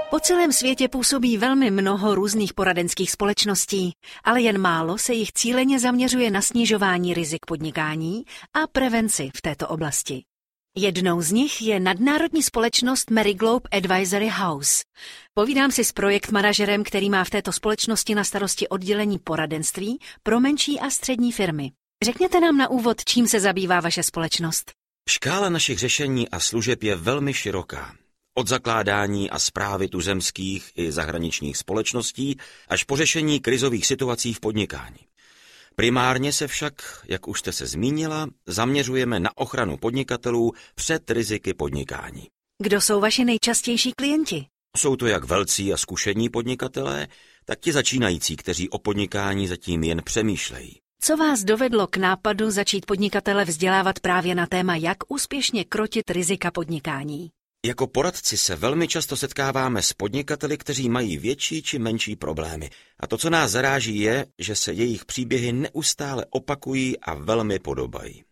Po celém světě působí velmi mnoho různých poradenských společností, ale jen málo se jich cíleně zaměřuje na snižování rizik podnikání a prevenci v této oblasti. Jednou z nich je nadnárodní společnost Mariglobe Advisory House. Povídám si s projektmanažerem, který má v této společnosti na starosti oddělení poradenství pro menší a střední firmy. Řekněte nám na úvod, čím se zabývá vaše společnost. Škála našich řešení a služeb je velmi široká. Od zakládání a správy tuzemských i zahraničních společností až po řešení krizových situací v podnikání. Primárně se však, jak už jste se zmínila, zaměřujeme na ochranu podnikatelů před riziky podnikání. Kdo jsou vaši nejčastější klienti? Jsou to jak velcí a zkušení podnikatelé, tak ti začínající, kteří o podnikání zatím jen přemýšlejí. Co vás dovedlo k nápadu začít podnikatele vzdělávat právě na téma, jak úspěšně krotit rizika podnikání? Jako poradci se velmi často setkáváme s podnikateli, kteří mají větší či menší problémy. A to, co nás zaráží, je, že se jejich příběhy neustále opakují a velmi podobají.